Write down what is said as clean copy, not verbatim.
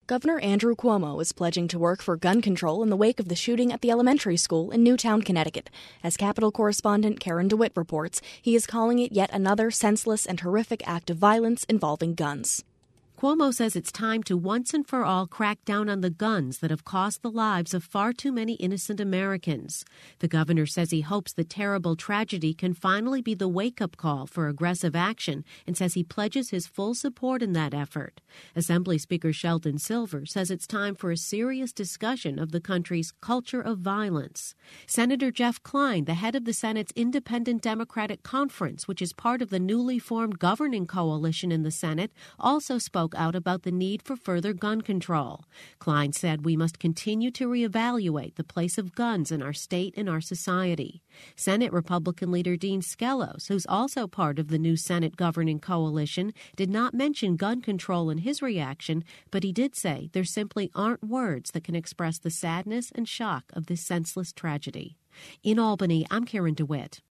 Governor Andrew Cuomo is pledging to work for gun control in the wake of the shooting at the elementary school in Newtown, Connecticut. As Capitol correspondent Karen DeWitt reports, he is calling it yet another senseless and horrific act of violence involving guns. Cuomo says it's time to once and for all crack down on the guns that have cost the lives of far too many innocent Americans. The governor says he hopes the terrible tragedy can finally be the wake-up call for aggressive action and says he pledges his full support in that effort. Assembly Speaker Sheldon Silver says it's time for a serious discussion of the country's culture of violence. Senator Jeff Klein, the head of the Senate's Independent Democratic Conference, which is part of the newly formed governing coalition in the Senate, also spoke out about the need for further gun control. Klein said we must continue to reevaluate the place of guns in our state and our society. Senate Republican leader Dean Skelos, who's also part of the new Senate governing coalition, did not mention gun control in his reaction, but he did say there simply aren't words that can express the sadness and shock of this senseless tragedy. In Albany, I'm Karen DeWitt.